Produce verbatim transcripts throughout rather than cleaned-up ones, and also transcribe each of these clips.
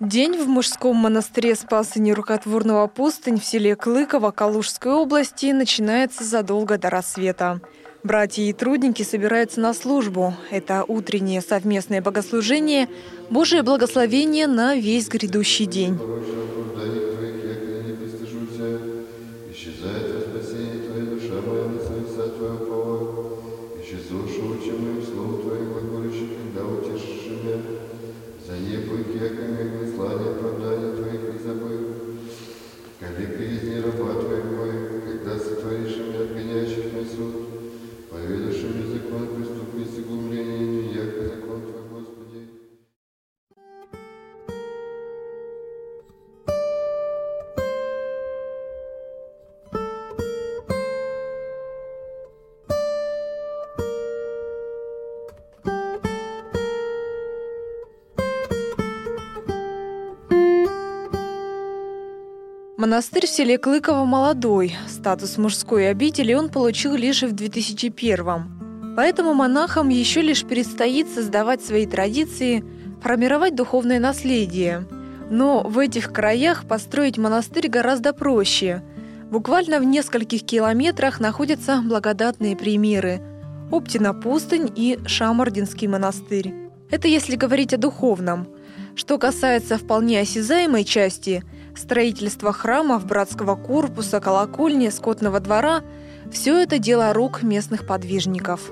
День в мужском монастыре Спаса Нерукотворного Пустынь в селе Клыково Калужской области начинается задолго до рассвета. Братья и трудники собираются на службу. Это утреннее совместное богослужение, Божие благословение на весь грядущий день. Монастырь в селе Клыково молодой. Статус мужской обители он получил лишь в две тысячи первом. Поэтому монахам еще лишь предстоит создавать свои традиции, формировать духовное наследие. Но в этих краях построить монастырь гораздо проще. Буквально в нескольких километрах находятся благодатные примеры – Оптина пустынь и Шамардинский монастырь. Это если говорить о духовном. Что касается вполне осязаемой части – строительства храмов, братского корпуса, колокольни, скотного двора – все это дело рук местных подвижников.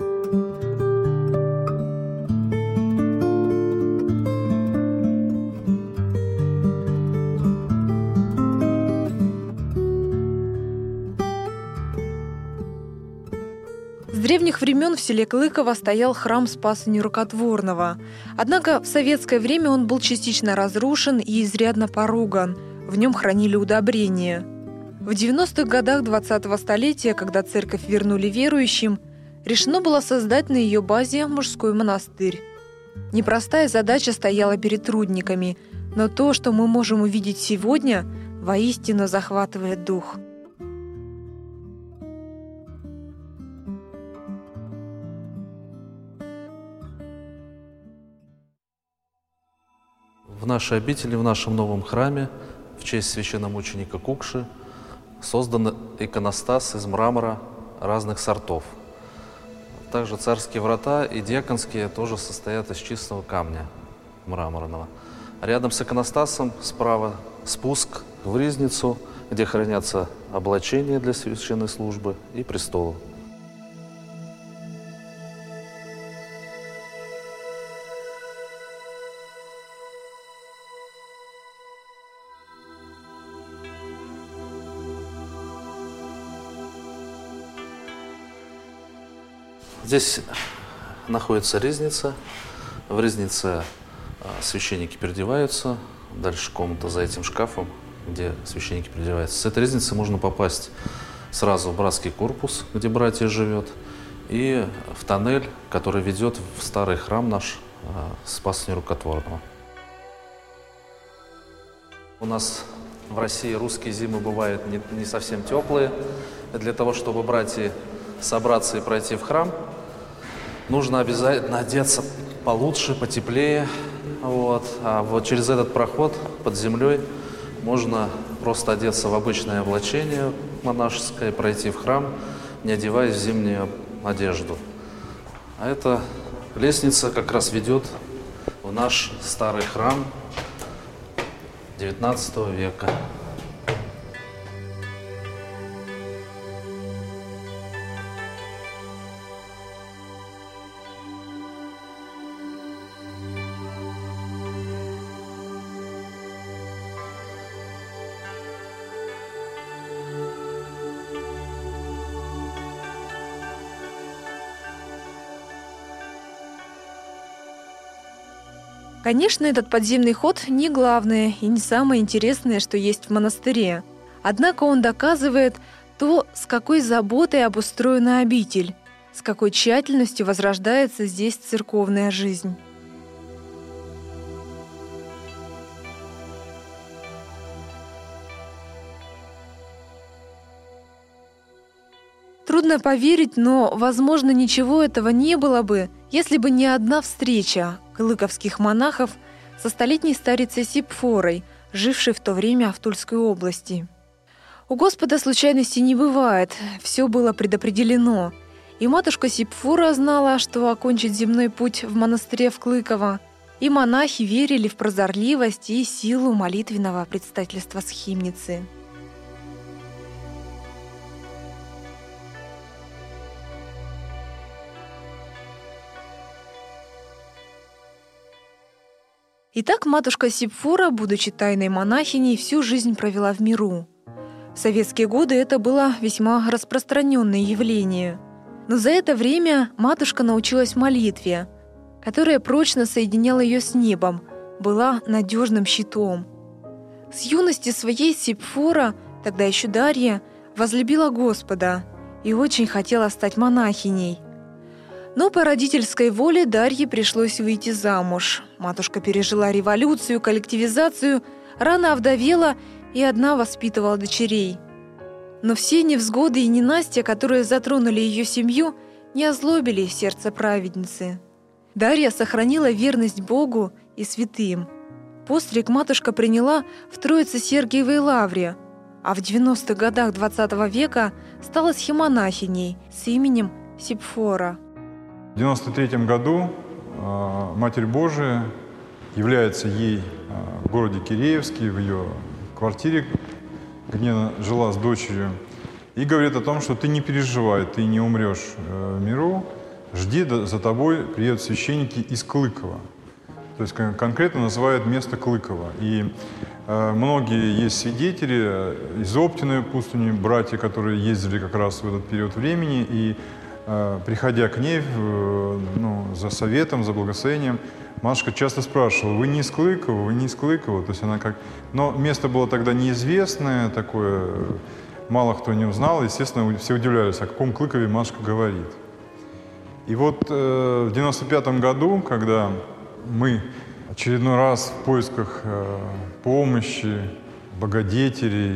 С древних времен в селе Клыково стоял храм Спаса Нерукотворного. Однако в советское время он был частично разрушен и изрядно поруган. В нем хранили удобрения. В девяностых годах двадцатого столетия, когда церковь вернули верующим, решено было создать на ее базе мужской монастырь. Непростая задача стояла перед трудниками, но то, что мы можем увидеть сегодня, воистину захватывает дух. В нашей обители, в нашем новом храме, в честь священномученика Кукши, создан иконостас из мрамора разных сортов. Также царские врата и диаконские тоже состоят из чистого камня мраморного. Рядом с иконостасом справа спуск в ризницу, где хранятся облачения для священной службы и престолы. Здесь находится ризница. В ризнице священники переодеваются. Дальше комната за этим шкафом, где священники переодеваются. С этой ризницы можно попасть сразу в братский корпус, где братья живет, и в тоннель, который ведет в старый храм наш Спаса Нерукотворного. У нас в России русские зимы бывают не, не совсем теплые. Для того, чтобы братья собраться и пройти в храм, нужно обязательно одеться получше, потеплее. Вот. А вот через этот проход под землей можно просто одеться в обычное облачение монашеское, пройти в храм, не одеваясь в зимнюю одежду. А эта лестница как раз ведет в наш старый храм девятнадцатого века. Конечно, этот подземный ход не главное и не самое интересное, что есть в монастыре. Однако он доказывает то, с какой заботой обустроена обитель, с какой тщательностью возрождается здесь церковная жизнь. Трудно поверить, но, возможно, ничего этого не было бы, если бы не одна встреча клыковских монахов со столетней старицей Сипфорой, жившей в то время в Тульской области. У Господа случайностей не бывает, все было предопределено. И матушка Сипфора знала, что окончит земной путь в монастыре в Клыково, и монахи верили в прозорливость и силу молитвенного предстательства схимницы. Итак, матушка Сипфора, будучи тайной монахиней, всю жизнь провела в миру. В советские годы это было весьма распространенное явление. Но за это время матушка научилась молитве, которая прочно соединяла ее с небом, была надежным щитом. С юности своей Сипфора, тогда еще Дарья, возлюбила Господа и очень хотела стать монахиней. Но по родительской воле Дарье пришлось выйти замуж. Матушка пережила революцию, коллективизацию, рано овдовела и одна воспитывала дочерей. Но все невзгоды и ненастья, которые затронули ее семью, не озлобили сердце праведницы. Дарья сохранила верность Богу и святым. Постриг матушка приняла в Троице-Сергиевой лавре, а в девяностых годах двадцатого века стала схимонахиней с именем Сипфора. В девяносто третьем году э, Матерь Божия является ей э, в городе Киреевске, в ее квартире, где она жила с дочерью, и говорит о том, что ты не переживай, ты не умрешь э, в миру, жди, за тобой приедут священники из Клыкова. То есть кон- конкретно называют место Клыково. И э, многие есть свидетели из Оптиной пустыни, братья, которые ездили как раз в этот период времени, и приходя к ней ну, за советом, за благословением, матушка часто спрашивала: вы не из Клыкова, вы не из Клыкова. То есть она как... Но место было тогда неизвестное, такое, мало кто не узнал. Естественно, все удивлялись, о каком Клыкове матушка говорит. И вот э, в девяносто пятом году, когда мы очередной раз в поисках э, помощи, благодетелей,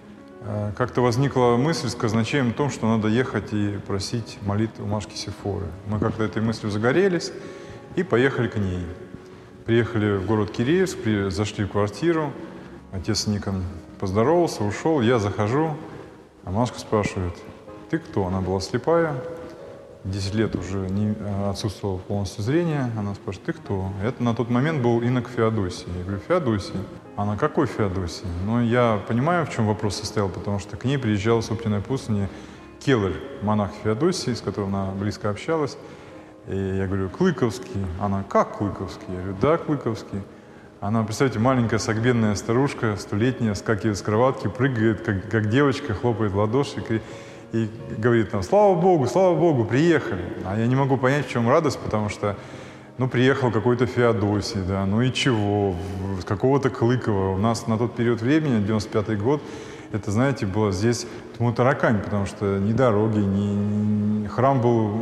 как-то возникла мысль с казначеем о том, что надо ехать и просить молитву матушки Сипфоры. Мы как-то этой мыслью загорелись и поехали к ней. Приехали в город Киреевск, зашли в квартиру, отец Никон поздоровался, ушел, я захожу, а матушка спрашивает: ты кто? Она была слепая, десять лет уже не, отсутствовало полностью зрение. Она спрашивает: ты кто? Это на тот момент был инок Феодосий. Я говорю: Феодосий. Она: какой Феодосий? Ну, я понимаю, в чем вопрос состоял, потому что к ней приезжал с Оптиной пустыни келарь, монах Феодосий, с которым она близко общалась. И я говорю: Клыковский. Она: как Клыковский? Я говорю: да, Клыковский. Она, представьте, маленькая согбенная старушка, столетняя, скакивает с кроватки, прыгает, как, как девочка, хлопает в ладоши и, и говорит там: слава Богу, слава Богу, приехали. А я не могу понять, в чем радость, потому что ну, приехал какой-то Феодосий, да, ну и чего, с какого-то Клыкова. У нас на тот период времени, девяносто пятый год, это, знаете, было здесь тьму таракань, потому что ни дороги, ни, ни храм был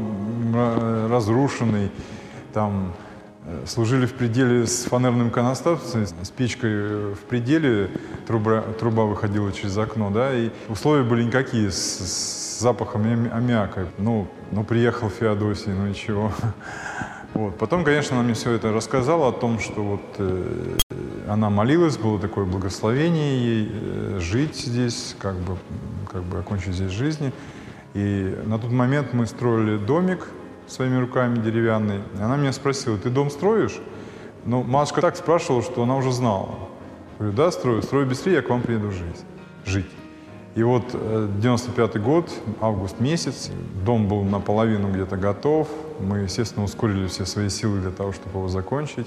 разрушенный, там служили в пределе с фанерным иконостасом, с печкой в пределе, труба, труба выходила через окно, да, и условия были никакие, с, с запахом аммиака. Ну, ну, приехал Феодосий, ну и чего. Вот. Потом, конечно, она мне все это рассказала о том, что вот э, она молилась, было такое благословение ей э, жить здесь, как бы, как бы окончить здесь жизнь. И на тот момент мы строили домик своими руками деревянный. И она меня спросила: ты дом строишь? Ну, матушка так спрашивала, что она уже знала. Я говорю: да, строю, строю быстрее, я к вам приеду жить. жить. И вот девяносто пятый год, август месяц, дом был наполовину где-то готов. Мы, естественно, ускорили все свои силы для того, чтобы его закончить.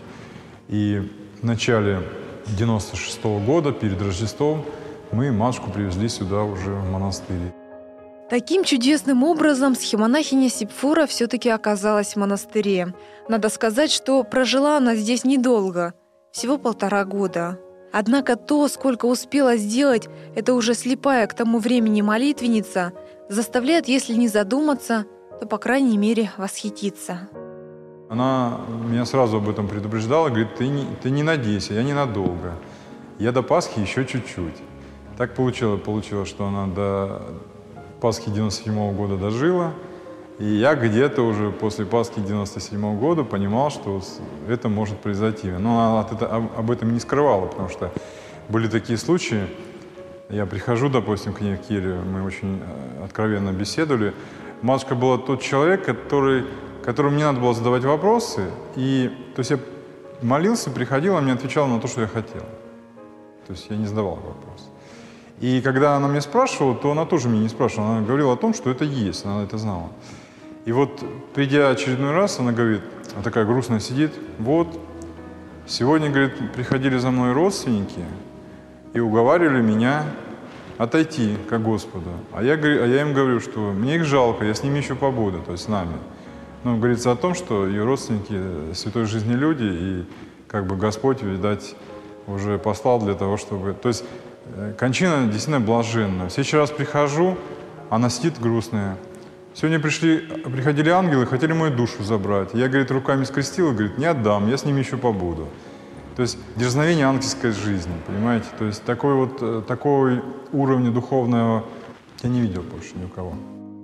И в начале девяносто шестого года, перед Рождеством, мы матушку привезли сюда уже в монастырь. Таким чудесным образом схимонахиня Сипфора все-таки оказалась в монастыре. Надо сказать, что прожила она здесь недолго, всего полтора года. Однако то, сколько успела сделать, это уже слепая к тому времени молитвенница, заставляет, если не задуматься, то, по крайней мере, восхититься. Она меня сразу об этом предупреждала, говорит: ты не, ты не надейся, я ненадолго. Я до Пасхи еще чуть-чуть. Так получилось, получилось, что она до Пасхи девяносто седьмого года дожила. И я где-то уже после Пасхи девяносто седьмого года понимал, что это может произойти. Но она это, об этом не скрывала, потому что были такие случаи. Я прихожу, допустим, к ней в келью, мы очень откровенно беседовали. Матушка была тот человек, который, которому не надо было задавать вопросы. И, то есть я молился, приходил, она мне отвечала на то, что я хотел. То есть я не задавал вопросы. И когда она меня спрашивала, то она тоже меня не спрашивала. Она говорила о том, что это есть, она это знала. И вот, придя очередной раз, она говорит, она такая грустная сидит, вот, сегодня, говорит, приходили за мной родственники и уговаривали меня отойти к Господу. А я, а я им говорю, что мне их жалко, я с ними еще побуду, то есть с нами. Ну, говорится о том, что ее родственники святой жизни люди, и как бы Господь, видать, уже послал для того, чтобы... То есть кончина действительно блаженная. В следующий раз прихожу, она сидит грустная. Сегодня пришли, приходили ангелы, хотели мою душу забрать. Я, говорит, руками скрестил и говорит, не отдам, я с ними еще побуду. То есть дерзновение ангельской жизни, понимаете? То есть такой вот, такой уровня духовного я не видел больше ни у кого.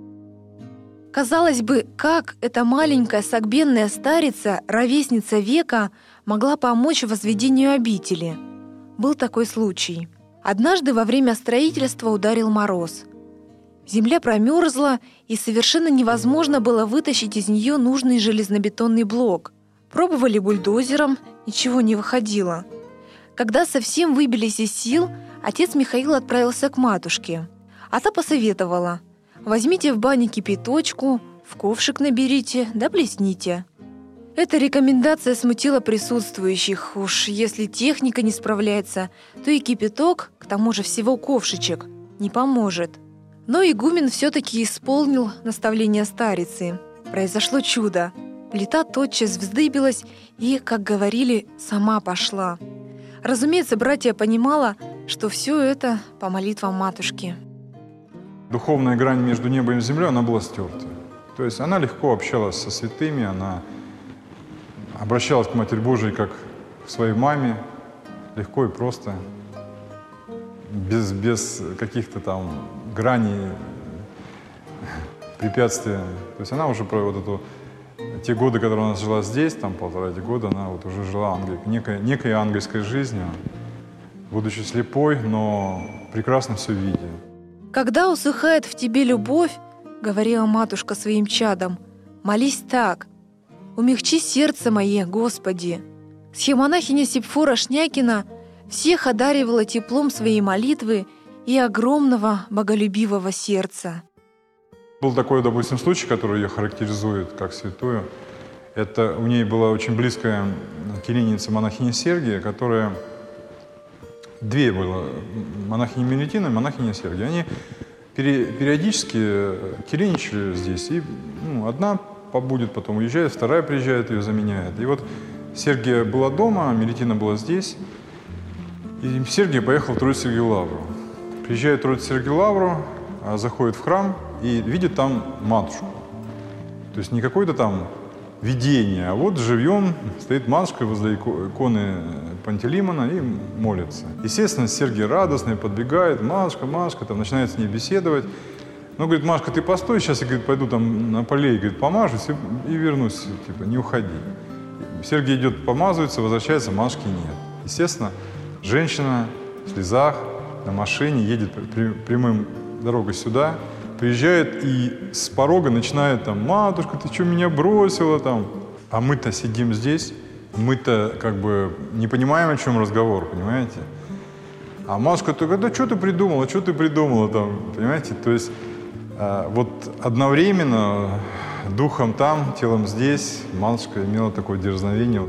Казалось бы, как эта маленькая согбенная старица, ровесница века, могла помочь возведению обители? Был такой случай. Однажды во время строительства ударил мороз. Земля промерзла, и совершенно невозможно было вытащить из нее нужный железнобетонный блок. Пробовали бульдозером, ничего не выходило. Когда совсем выбились из сил, отец Михаил отправился к матушке. А та посоветовала: возьмите в бане кипяточку, в ковшик наберите, да плесните. Эта рекомендация смутила присутствующих. Уж если техника не справляется, то и кипяток, к тому же всего ковшичек, не поможет. Но игумен все-таки исполнил наставление старицы. Произошло чудо. Плита тотчас вздыбилась и, как говорили, сама пошла. Разумеется, братья понимала, что все это по молитвам матушки. Духовная грань между небом и землей, она была стерта. То есть она легко общалась со святыми, она обращалась к Матери Божией как к своей маме, легко и просто, без, без каких-то там граней, препятствия. То есть она уже про вот эту, те годы, которые она жила здесь, там полтора эти года, она вот уже жила ангель, некой, некой ангельской жизнью, будучи слепой, но прекрасно все видя. «Когда усыхает в тебе любовь, — говорила матушка своим чадам, — молись так: умягчи сердце мое, Господи». Схемонахиня Сепфора Шнякина всех одаривала теплом своей молитвы и огромного боголюбивого сердца. Был такой, допустим, случай, который ее характеризует как святую. Это у ней была очень близкая киренница монахиня Сергия, которая... Две было, монахиня Мелитина и монахиня Сергия. Они периодически киренничали здесь. И ну, одна побудет, потом уезжает, вторая приезжает, ее заменяет. И вот Сергия была дома, Мелитина была здесь. И Сергия поехал в Троице-Сергиеву лавру. Приезжает в Троице-Сергиеву лавру, заходит в храм и видит там матушку. То есть не какое-то там видение, а вот живьем стоит матушка возле иконы Пантелеймона и молится. Естественно, Сергий радостный подбегает: матушка, матушка, там начинает с ней беседовать. Ну, говорит, Машка, ты постой, сейчас я, говорит, пойду там на полей, говорит, помажусь и, и вернусь, типа, не уходи. Сергий идет, помазывается, возвращается, Машки нет. Естественно, женщина в слезах на машине едет прямым дорогой сюда, приезжает и с порога начинает там: матушка, ты что, меня бросила там? А мы-то сидим здесь, мы-то как бы не понимаем, о чем разговор, понимаете? А матушка только: да что ты придумала, что ты придумала там, понимаете? То есть э, вот одновременно духом там, телом здесь матушка имела такое дерзновение.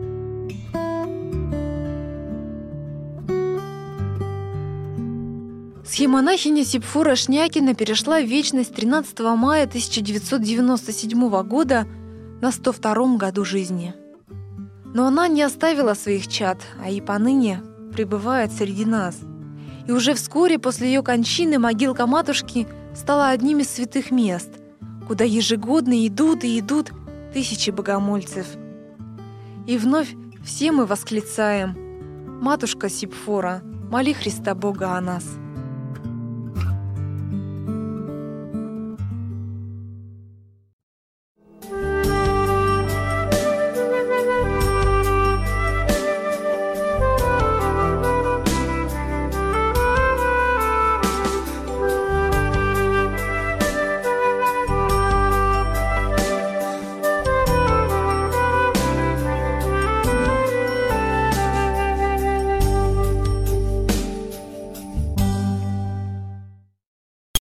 Схемонахиня Сепфора Шнякина перешла в вечность тринадцатого мая тысяча девятьсот девяносто седьмого года на сто втором году жизни. Но она не оставила своих чад, а и поныне пребывает среди нас. И уже вскоре после ее кончины могилка матушки стала одним из святых мест, куда ежегодно идут и идут тысячи богомольцев. И вновь все мы восклицаем: «Матушка Сепфора, моли Христа Бога о нас».